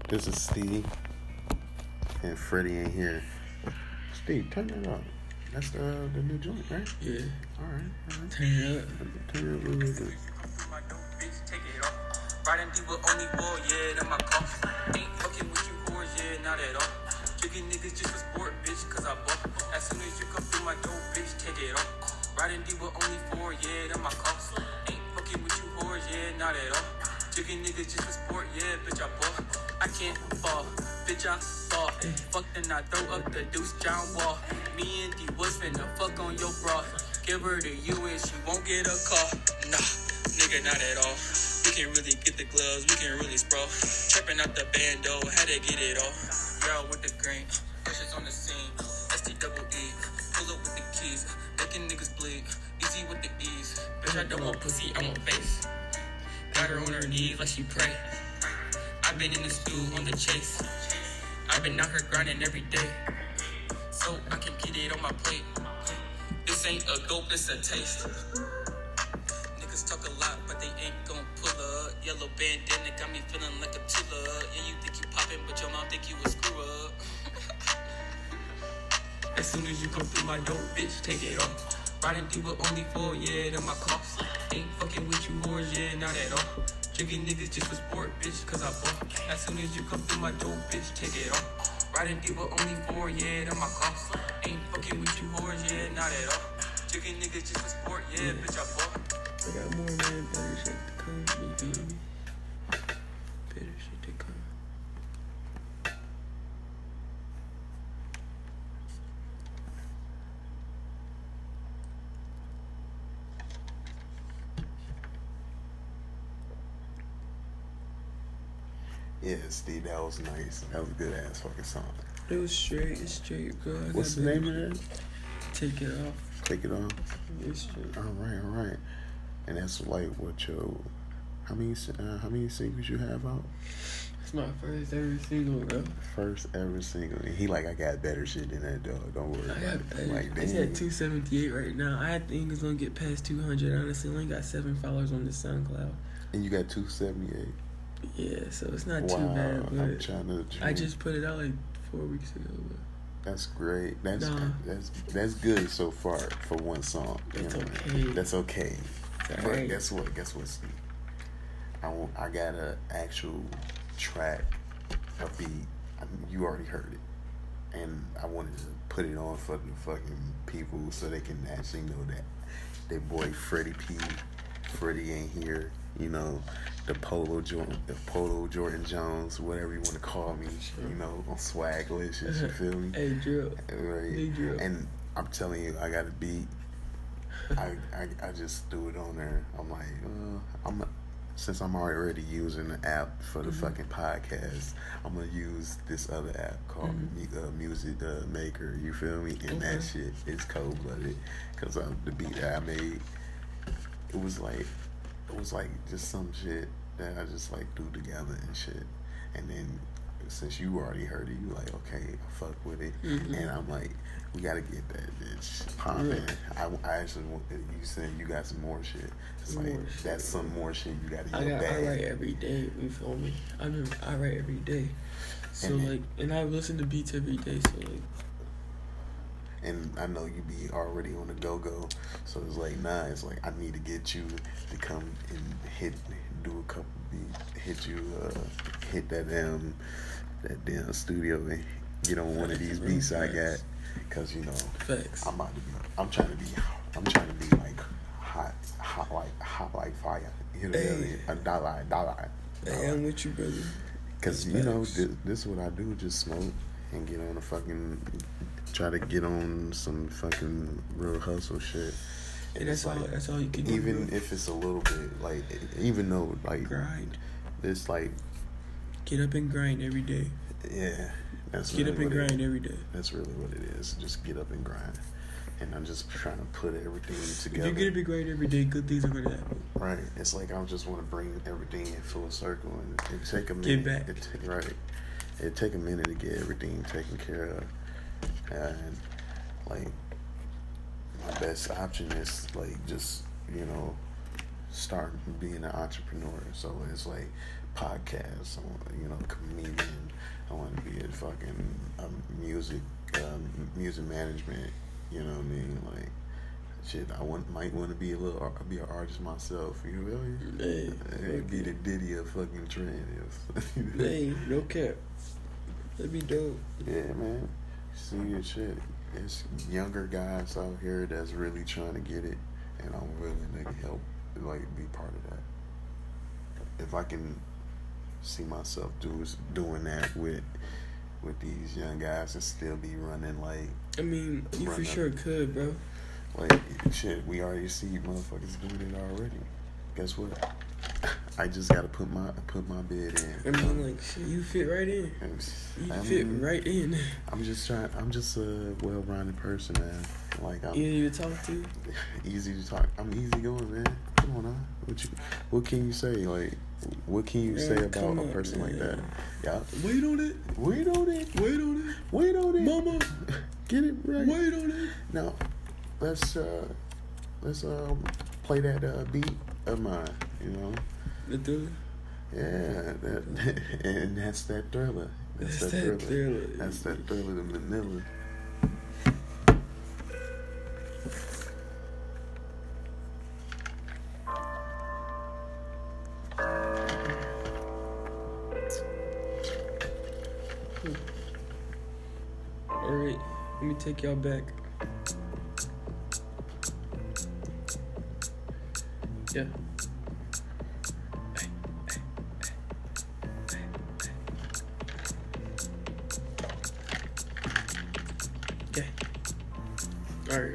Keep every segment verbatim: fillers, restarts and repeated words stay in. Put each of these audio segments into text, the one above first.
This is Steve, and Freddie ain't here. Steve, turn that up. That's the the new joint, right? Yeah. All right, all right. Turn it up. Turn it up a little bit. Riding deep with only four, yeah, that my car. Ain't fucking with you whores, yeah, not at all. Tricking niggas just for sport, bitch, cause I bought. As soon as you come through my door, bitch, take it off. Riding deep with only four, yeah, that my car. Ain't fucking with you whores, yeah, not at all. Tricking niggas just for sport, yeah, bitch, I bought. I can't fall, bitch, I fall. Fuck, then I throw up the deuce, John Wall. Me and D was finna fuck on your bra. Give her to you and she won't get a call. Nah, nigga, not at all. We can really get the gloves, we can really sprawl. Trapping out the bando, had to get it all. Girl with the green, precious on the scene. S T double E, pull up with the keys. Making niggas bleed, easy with the ease. Bitch, I don't want pussy, I want face. Got her on her knees like she pray. I've been in the stew on the chase. I've been out here grinding every day, so I can get it on my plate. This ain't a gulp, it's a taste. Niggas talk a lot, but they ain't gon' pull up. Yellow bandana got me feeling like a tiller. Yeah, you think you poppin', but your mom think you a screw up. As soon as you come through my door, bitch, take it off. Riding through with only four, yeah, that my cops. Ain't fucking with you whores, yeah, not at all. Tricking niggas just for sport, bitch, cause I bought. As soon as you come through my door, bitch, take it off. Riding through with only four, yeah, that my cops. Ain't fucking with you whores, yeah, not at all. Tricking niggas just for sport, yeah, bitch, I bought. I got more, man. Better shit to come. You feel me? Better shit to come. Yeah, Steve, that was nice. That was a good ass fucking song. It was straight. It's straight, bro. I What's the got name better- of that? Take it off. Take it off. It's straight. All right, all right. And that's like what your how many uh, how many singles you have out? It's my first ever single, bro. First ever single. And he like, I got better shit than that, dog. Don't worry I about got it. better. Like, It's damn. at two seventy-eight right now. I think it's gonna get past two hundred. Honestly, I only got seven followers on the SoundCloud. And you got two seventy-eight. Yeah, so it's not Wow, too bad. I'm But trying to. I just put it out like four weeks ago. But That's great. That's Nah. that's that's good so far for one song. You That's know? okay. That's okay. it's But alright. guess what? Guess what, Steve? I want. I got a actual track, a beat. I mean, you already heard it, and I wanted to put it on for the fucking people so they can actually know that their boy Freddie P. Freddie ain't here. You know, the Polo Jordan, the Polo Jordan Jones, whatever you want to call me. Sure. You know, on Swaglicious. You feel me? Hey, drill. Right. Hey, drill. And I'm telling you, I got a beat. I, I I just threw it on there. I'm like, uh, I'm a, since I'm already using the app for the Mhm. fucking podcast, I'm gonna use this other app called Mhm. Mu- uh, Music uh, Maker. You feel me? And that Okay. shit is cold blooded because the beat that I made, it was like, it was like just some shit that I just like threw together and shit. And then since you already heard it, you like, okay, I fuck with it. Mhm. And I'm like, we gotta get that bitch popping. Yeah. I, I actually want, you said you got some more shit. It's Some like, more shit. that's some more shit you got in I your got. I bag. write every day. You feel me? I mean, I write every day. So And- like, and I listen to beats every day. So like, And I know you be already on the go-go. So it's like, nah, it's like, I need to get you to come and hit, do a couple beats, hit you, uh, hit that damn, that damn studio and get on one of these Facts, bro, beats I got. facts. Cause you know, facts. I'm about to be, I'm trying to be, I'm trying to be like hot, hot like, hot like fire. You know what I Hey. mean? A dollar, dollar. Hey, I'm with you, brother. Cause That's you know, facts. this, this is what I do, just smoke and get on a fucking, try to get on some fucking real hustle shit. And that's all. like, That's all you can do. Even bro. if it's a little bit, like, even though, like, grind. it's like, Get up and grind every day. yeah, that's Get really up and what it- grind every day. That's really what it is. Just get up and grind. And I'm just trying to put everything If together. you get up and grind every day, good things are gonna happen. Right. It's like I just want to bring everything in full circle, and it take a Get minute. back. It take, right. It take a minute to get everything taken care of, and like my best option is like just you know start being an entrepreneur. So it's like podcast. I want, you know, comedian. I want to be a fucking um, music, um, music management. You know what I mean? Like, shit. I want might want to be a little, be an artist myself. You feel me? Hey, Hey, be the Diddy of fucking trend. hey, no cap. That'd be dope. Yeah, man. See your shit. It's younger guys out here that's really trying to get it, and I'm willing to help, like, be part of that. If I can see myself do, doing that with with these young guys and still be running, like... I mean, you run for up- sure could, bro. Like, shit, we already see motherfuckers doing it already. Guess what? I just gotta put my put my bid in. I mean, like, shit, you fit right in. And, You I fit mean, right in. I'm just trying. I'm just a well-rounded person, man. Like, I'm Easy to talk to. easy to talk. I'm easy going, man. Come on, now. What you? What can you say? Like, what can you Man, say about come a on, person like that? man. Yeah. Wait on it. Wait on it. Wait on it. Wait on it. Mama. Get it right. Wait on it. Now, let's uh, let's um play that uh, beat of mine. You know. The thriller. Yeah, that, and that's that thriller. That's, That's that, that thriller. thriller. That's that thriller to Manila. Alright, let me take y'all back. Yeah. Yeah. Alright.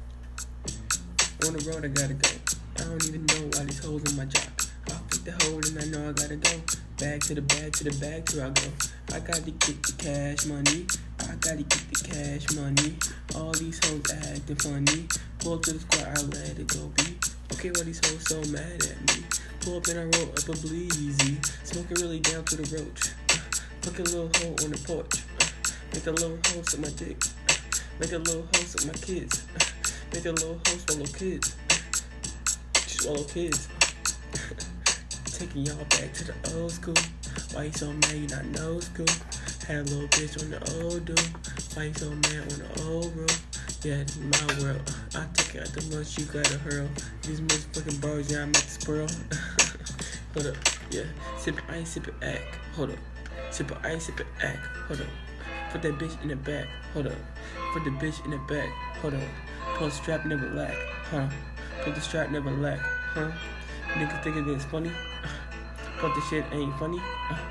On the road, I gotta go. I don't even know why these hoes in my jock. I'll pick the hole and I know I gotta go. Back to the bag, to the bag, till I go. I gotta get the cash money. I gotta get the cash money. All these hoes acting funny. Pull up to the squad, I let it go be. Okay, why these hoes so mad at me? Pull up and I roll up a bleezy. Smoking really down to the roach. Look a little hole on the porch. Make a little hole suck my dick. Make a little hole suck my kids. Make a little hole swallow kids. Swallow kids. Taking y'all back to the old school. Why you so mad you not know school? Had a little bitch on the old dude. Why you so mad on the old room? Yeah, this is my world. I take it out the lunch, you gotta hurl. These motherfucking bars, yeah, I'm at the spurl. Hold up, yeah. Sippin' ice, sippin' act. Hold up. Sippin' ice, sippin' act. Hold up. Put that bitch in the back. Hold up. Put the bitch in the back. Hold up. Pull the strap, never lack. Huh? Put the strap, never lack. Huh? Niggas think it's funny. But the shit ain't funny.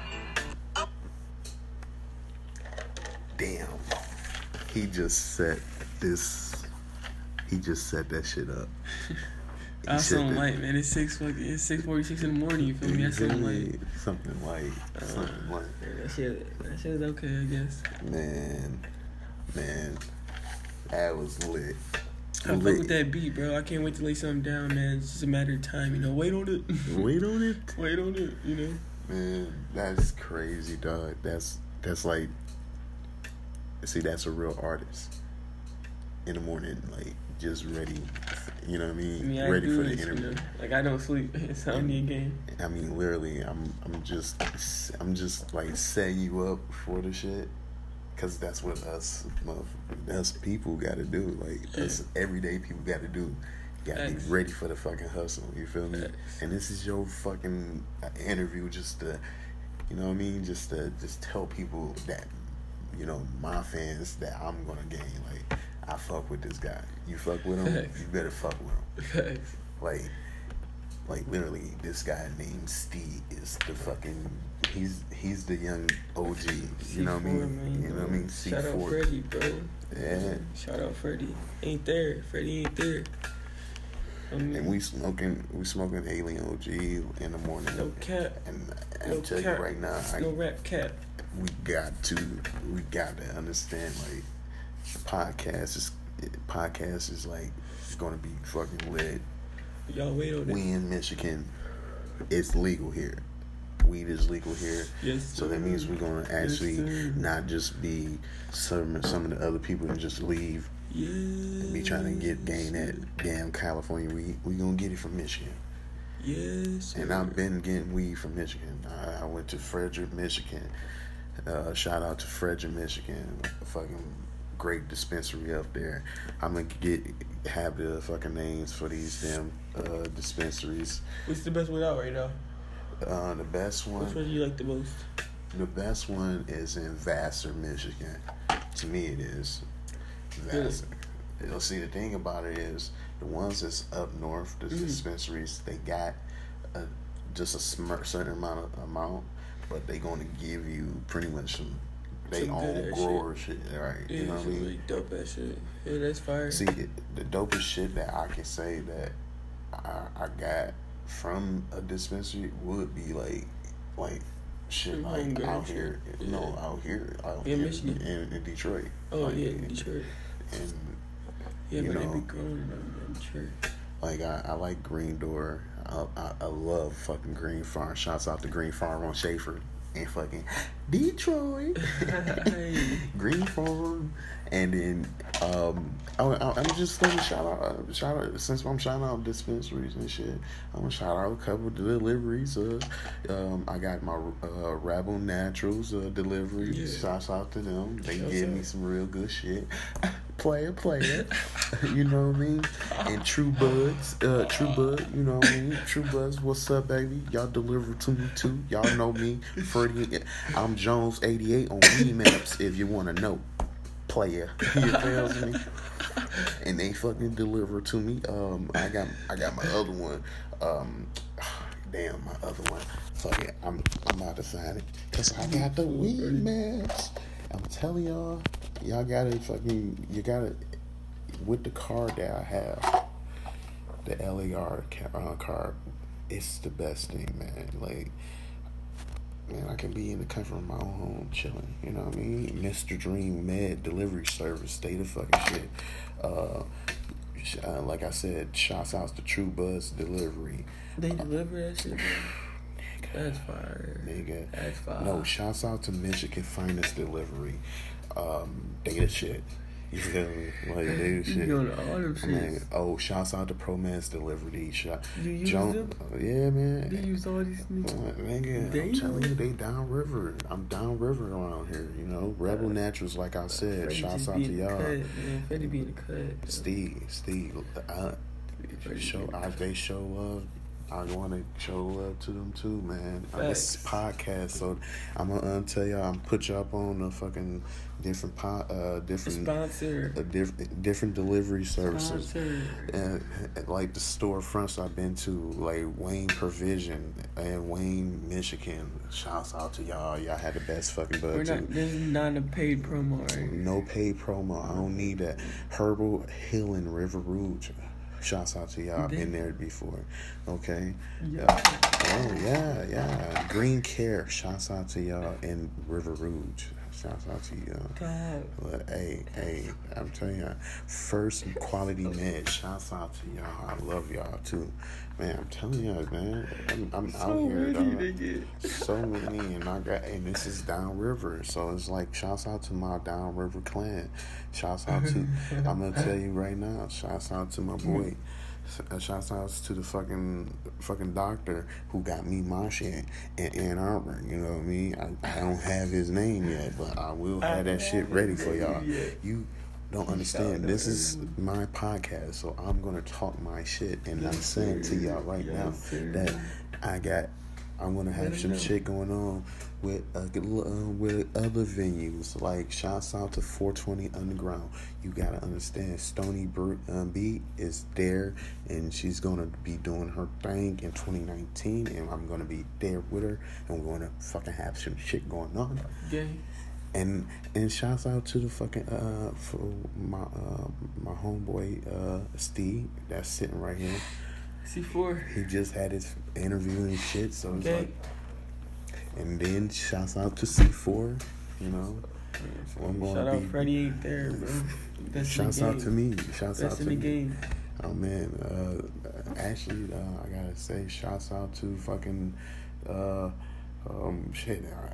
Damn. He just set this. He just set that shit up. I He set something that- light, man. It's six fucking. It's six forty six in the morning. You feel me? That's something light. Something light. Something light. Yeah, that shit. That shit is okay, I guess. Man, man, that was lit. I fuck with that beat, bro. I can't wait to lay something down, man. It's just a matter of time, you know. Wait on it. Wait on it, Wait on it, you know. man. That's crazy, dog. That's that's like, see, that's a real artist. In the morning, like just ready, you know what I mean? I mean, I ready do for the this, interview. You know? Like I don't sleep. It's how me game. I mean, literally, I'm I'm just I'm just like setting you up for the shit, cause that's what us us people got to do. Like Yeah. us everyday people got to do. You gotta Facts. be ready for the fucking hustle. You feel me? Facts. And this is your fucking interview, just to, you know what I mean? Just to just tell people that, you know, my fans, that I'm gonna gain. Like, I fuck with this guy. You fuck with him, Facts. you better fuck with him. Facts. Like, like literally, this guy named Steve is the fucking. He's he's the young O G. You know what I C four, mean? man, You know what I bro. mean? C Shout out four. Freddie, bro. Yeah. Shout out Freddie. Ain't there. Freddie ain't there. I mean, And we smoking, we smoking Alien O G in the morning. no cap. And I No tell cap. you right now, I, No rap cap. we got to, we got to understand, like, podcast is, podcast is like, it's gonna be fucking lit. Y'all wait on it. We in Michigan, it's legal here. Weed is legal here. Yes, So that means we're gonna actually sir. not just be some some of the other people and just leave Yeah. and be trying to get gain that damn California weed. We gonna get it from Michigan. Yes. And I've been getting weed from Michigan. I, I went to Frederick, Michigan. Uh, shout out to Frederick, Michigan. Fucking great dispensary up there. I'm gonna get have the fucking names for these damn uh, dispensaries. What's the best one out right now? Uh, the best one. Which one do you like the most? The best one is in Vassar, Michigan. To me, it is Vassar. Really? See, the thing about it is the ones that's up north, the mm. dispensaries, they got a, just a sm- certain amount of amount, but they gonna give you pretty much some they some own grower shit. shit, right? Yeah, you know what I mean? Really dope ass shit. Yeah, that's fire. See, it, the dopest shit that I can say that I, I got from a dispensary would be like, like shit Some like out shit. here, Yeah. no, out here, out in here Michigan, in, in Detroit. Oh like, yeah, in Detroit. And yeah, you but know, they be growing in Detroit. Like I, I like Green Door. I, I, I love fucking Green Farm. Shouts out to Green Farm on Schaefer and fucking Detroit. Green Farm. And then um, I, I, I'm just gonna shout out, shout out since I'm shouting out dispensaries and shit. I'm gonna shout out a couple of deliveries. Uh, um, I got my uh, Rabble Naturals uh, delivery. Yeah. Shouts out to them. They Shouts give out. me some real good shit. Player, player. You know what I mean? And True Buds, uh, True Bud. You know what I mean? True Buds. What's up, baby? Y'all deliver to me too. Y'all know me. Freddie. I'm Jones eighty-eight on Weed Maps. If you wanna know. Player, you feel me? And they fucking deliver to me. Um, I got, I got my other one. Um, damn, my other one. Fuck it, I'm, I'm about to sign it cause I got the Weed Maps. I'm telling y'all, y'all gotta fucking, you gotta with the card that I have, the L A R uh, card. It's the best thing, man. Like. Man, I can be in the comfort of my own home chilling. You know what I mean? Mister Dream Med Delivery Service. Stay the fucking shit. Uh, uh, like I said, shouts out to True Buzz Delivery. They deliver that shit, man. That's fire. Nigga. That's fire. No, shouts out to Michigan Finest Delivery. Um, they the shit. You feel me? Like, they the shit. You on all them shit. Oh, shouts out to ProMans Delivery. Shot. You use Joan, them? Yeah, man. You use all these niggas? Uh, nigga, I'm telling you, they downriver. I'm downriver around here, you know. Rebel Naturals, like I said. Freddie Shouts out to y'all. Cut, man. Freddie be in the cut. Steve, Steve, uh, show, I, they show love. I want to show love to them too, man. Uh, this podcast, so I'm gonna uh, tell y'all, I'm put y'all up on the fucking different po- uh different sponsor, uh, diff- different delivery services, sponsor. and like the storefronts I've been to, like Wayne Provision and Wayne, Michigan. Shouts out to y'all. Y'all had the best fucking bud. We're not, this is not a paid promo, right? No paid promo. I don't need that. Herbal Healing, River Rouge. Shouts out to y'all. I've been there before. Okay. Yeah. Oh yeah, yeah. Green Care. Shouts out to y'all in River Rouge. Shouts out to y'all. God. But, hey, hey, I'm telling y'all. First Quality Med. Shouts out to y'all. I love y'all too. Man, I'm telling y'all, man. I'm, I'm so out here, many, dog. So many, and I got, and this is downriver, so it's like, shouts out to my downriver clan. Shouts out to, I'm gonna tell you right now. Shouts out to my boy. Uh, shouts out to the fucking fucking doctor who got me my shit in Ann Arbor. You know what I mean? I, I don't have his name yet, but I will have that shit ready for y'all. You don't understand. This is my podcast, so I'm gonna talk my shit, and I'm saying to y'all right now that I got. I'm gonna have some shit going on with uh, with other venues. Like, shouts out to four twenty Underground. You gotta understand, Stony um, B is there, and she's gonna be doing her thing in twenty nineteen, and I'm gonna be there with her, and we're gonna fucking have some shit going on. Yeah. And and shouts out to the fucking uh for my uh my homeboy uh Steve that's sitting right here. C four. He just had his interview and shit, so it's okay. like. And then shouts out to C four, you know. So I'm Shout out be, Freddie ain't there, bro. That's shouts out to me. Shouts That's out to in the me. game. Oh man, uh, actually, uh, I gotta say, shouts out to fucking uh, um, shit.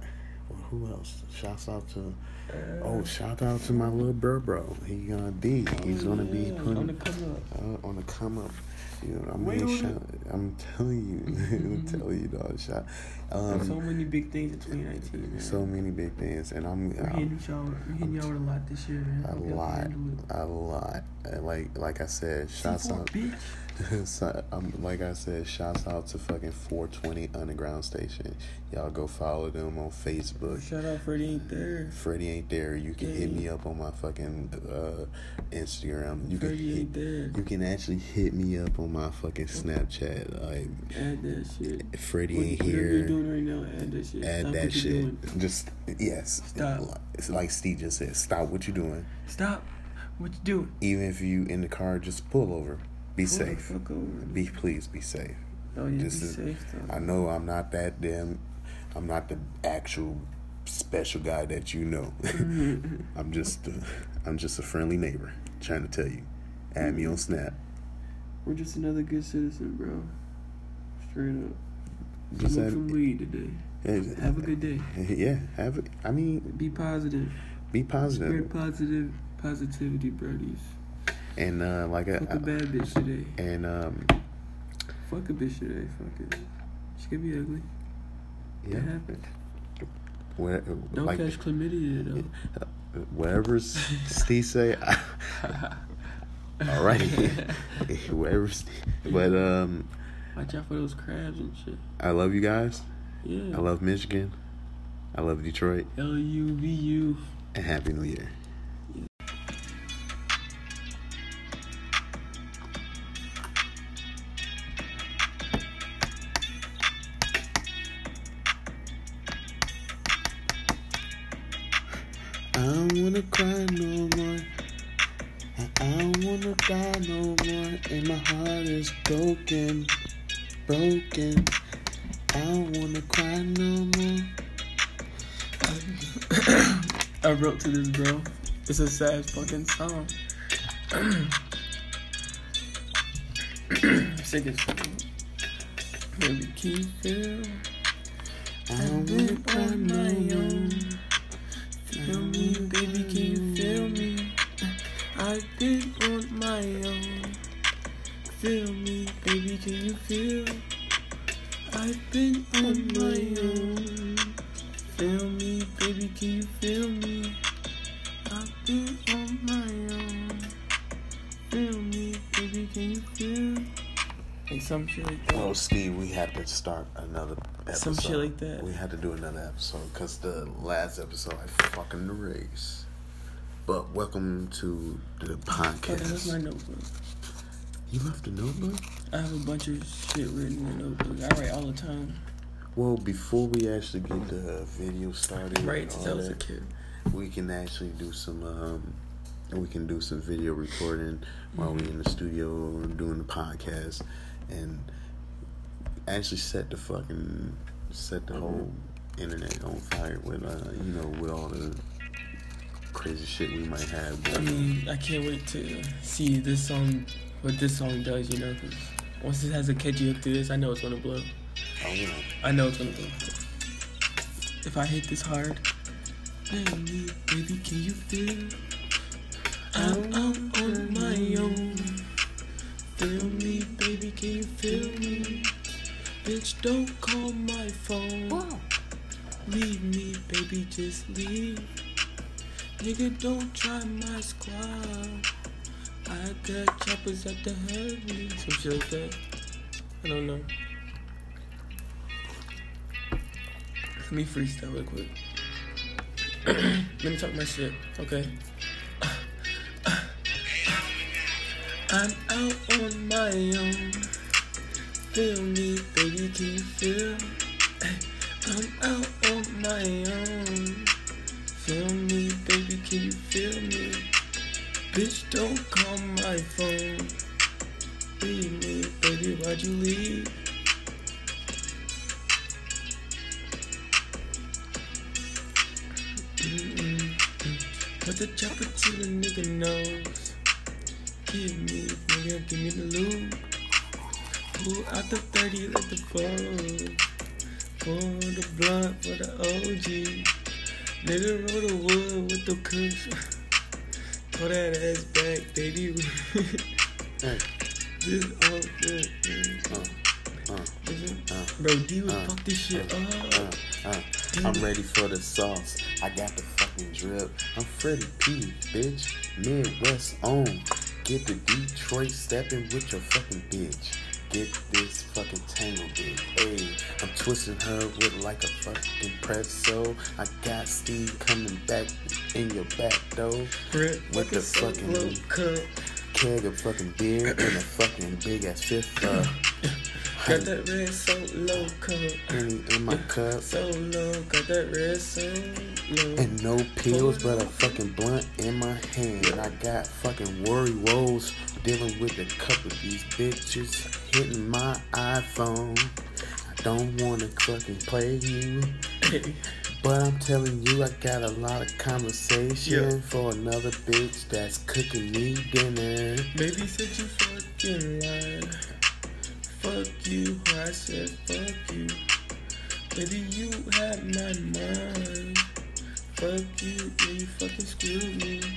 Who else? Shouts out to. Oh, shout out to my little bro, bro. He uh, D. He's Oh, gonna be yeah, putting on the come up. Uh, on the come up. You know, I Wait mean, on shout, I'm telling you, I'm telling you, dog. Shout. Um, so many big things in twenty nineteen, man. So many big things, and I'm. We're hitting y'all. We're hitting y'all with a lot this year, man. A Hope y'all lot, handle it. a lot. And like, like I said, shouts C four, out. bitch. So, um, like I said, shouts out to fucking four twenty Underground Station. Y'all go follow them on Facebook. Shout out Freddie ain't there. Freddie ain't there. You can hit Yeah. me up on my fucking uh, Instagram. You Freddie can hit, ain't there. you can actually hit me up on my fucking Snapchat. Like Add that shit. Freddie What- ain't whatever here. you're doing right now, add that shit. Add Stop that what you're shit. doing. Just yes. Stop. It's like Steve just said. Stop what you're doing. Stop. What you doing? Even if you in the car, just pull over. Be Pull the safe. fuck over. Be please be safe. Oh yeah, Just be to- safe though. I know I'm not that damn. I'm not the actual special guy that you know. I'm just. Uh, I'm just a friendly neighbor trying to tell you. Add me on Snap. We're just another good citizen, bro. Straight up. Just Smoke add, some weed today. eh, Have a good day. Yeah, have it. I mean, Be positive. be positive. Spread positive positivity, brodies. And uh, like a, Fuck a bad bitch today. and um, Fuck a bitch today. Fuck it. She could be ugly. yeah, It happened. where, Don't like catch chlamydia though. whatever Steve say. I, all right, whatever. Steve, but um, Watch out for those crabs and shit. I love you guys. Yeah. I love Michigan. I love Detroit. L U V U. And Happy New Year. I don't wanna cry no more. I I don't wanna die no more. And my heart is broken, broken. I don't wanna cry no more. I wrote to this, bro. It's a sad fucking song. Sing it. Baby, can you feel? I don't wanna cry no more. Feel me, baby, can you feel me? I've been on my own. Feel me, baby, can you feel? I've been on my own. Feel me, baby, can you feel me? I've been on my own. Feel me, baby, can you feel? Like some shit like that. Oh, Steve, we had to start another episode. Some shit like that. We had to do another episode because the last episode I fucking erased. But welcome to the Okay, that's my podcast. notebook. You left a notebook? I have a bunch of shit written in my notebook. I write all the time. Well, before we actually get the video started, Right, and since all I was a that, kid. we can actually do some. Um, we can do some video recording while we in the studio doing the podcast, and actually set the fucking set the whole internet on fire with uh, you know, with all the crazy shit we might have. I But, mean, I can't wait to see this song, what this song does, you know, because once it has a catchy hook to this, I know it's gonna blow. oh, you know, I know it's gonna blow. If I hit this hard, baby, baby, can you feel? I'm out on my own. Feel me, baby, can you feel me? Bitch, don't call my phone. Leave me, baby, just leave. Nigga, don't try my squad. I got choppers at the heavy. Some shit like that. I don't know. Let me freestyle real quick. Let me talk my shit, okay? I'm out on my own. Feel me, baby, can you feel? I'm out on my own. Feel me, baby, can you feel me? Bitch, don't call my phone. Leave me, baby, why'd you leave? Mm-mm-mm. Put the chopper to the nigga nose. Give me, nigga, give me the loot. Pull out the thirty, let the fold. For the blunt, for the O G. Nigga roll the wood with the cooks. Pull that ass back, baby. Hey. This all good. Uh, uh, uh, Bro, D would uh, fuck this shit uh, up. uh, uh. I'm ready for the sauce. I got the fucking drip. I'm Freddie P, bitch. Midwest on. Get the Detroit stepping with your fucking bitch. Get this fucking tangle, bitch. Hey, I'm twisting her with like a fucking pretzel. I got Steve coming back in your back door with the fucking keg of fucking beer and a fucking big ass fifth up. Got that red solo cup. Honey in my cup. Solo, got that red solo. And no pills, but a fucking blunt in my hand. I got fucking worry woes dealing with a couple of these bitches hitting my iPhone. I don't wanna fucking play you, but I'm telling you, I got a lot of conversation yeah. for another bitch that's cooking me dinner. Baby said you fucking lied. Fuck you, I said fuck you. Baby, you had my mind. Fuck you, yeah, you fucking screwed me.